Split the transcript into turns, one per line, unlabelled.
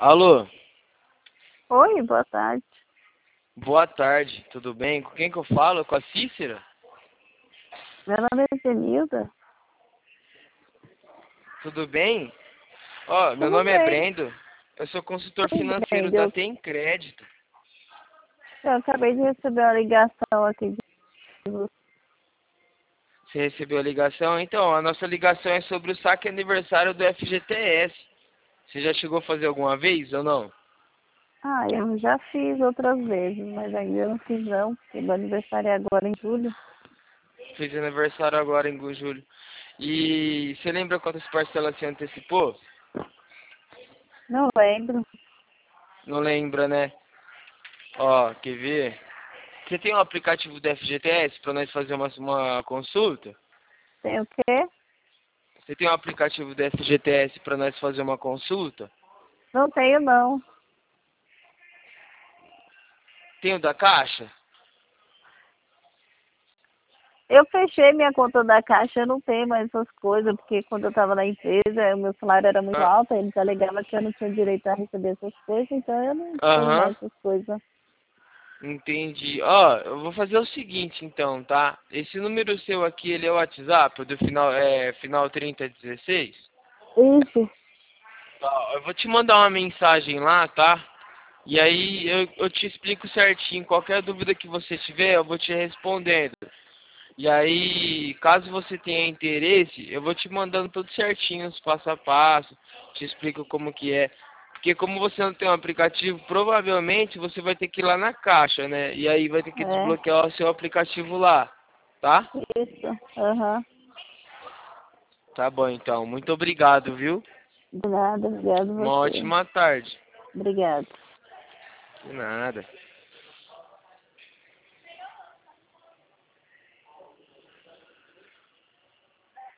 Alô,
Oi, boa tarde.
boa tarde, tudo bem? Com quem que eu falo? Com a Cícera?
Meu nome é Genilda.
Tudo bem? Ó, meu
Tudo
nome é
bem,
Brendo, eu sou consultor
tudo bem.
financeiro da Tem Crédito.
Eu acabei de receber uma ligação aqui de você.
Você recebeu a ligação? Então, a nossa ligação é sobre o saque aniversário do FGTS. Você já chegou a fazer alguma vez ou não?
Ah, eu já fiz outras vezes, mas ainda não fiz não, porque meu aniversário é agora em julho.
Fiz aniversário agora em julho. E você lembra quantas parcelas você antecipou?
Não lembro.
Não lembra, né? Ó, quer ver? Você tem um aplicativo do FGTS para nós fazer uma consulta?
Tem o quê?
Você tem um aplicativo do FGTS para nós fazer uma consulta?
Não tenho não.
Tem o da Caixa?
Eu fechei minha conta da Caixa, eu não tenho mais essas coisas, porque quando eu estava na empresa, o meu salário era muito
Ah,
alto, eles alegavam que eu não tinha direito a receber essas coisas, então eu não tenho mais
aham,
essas coisas.
entendi. Ó, eu vou fazer o seguinte então, tá? Esse número seu aqui, ele é o WhatsApp, do final 3016?
Isso.
Tá, eu vou te mandar uma mensagem lá, tá? E aí eu te explico certinho. Qualquer dúvida que você tiver, eu vou te respondendo. E aí, caso você tenha interesse, eu vou te mandando tudo certinho, os passo a passo, te explico como que é. Porque como você não tem um aplicativo, provavelmente você vai ter que ir lá na caixa, né? E aí vai ter que
É,
desbloquear o seu aplicativo lá, tá?
isso. Aham.
Tá bom então. Muito obrigado, viu?
De nada, obrigado
Uma
você.
ótima tarde.
Obrigada.
De nada.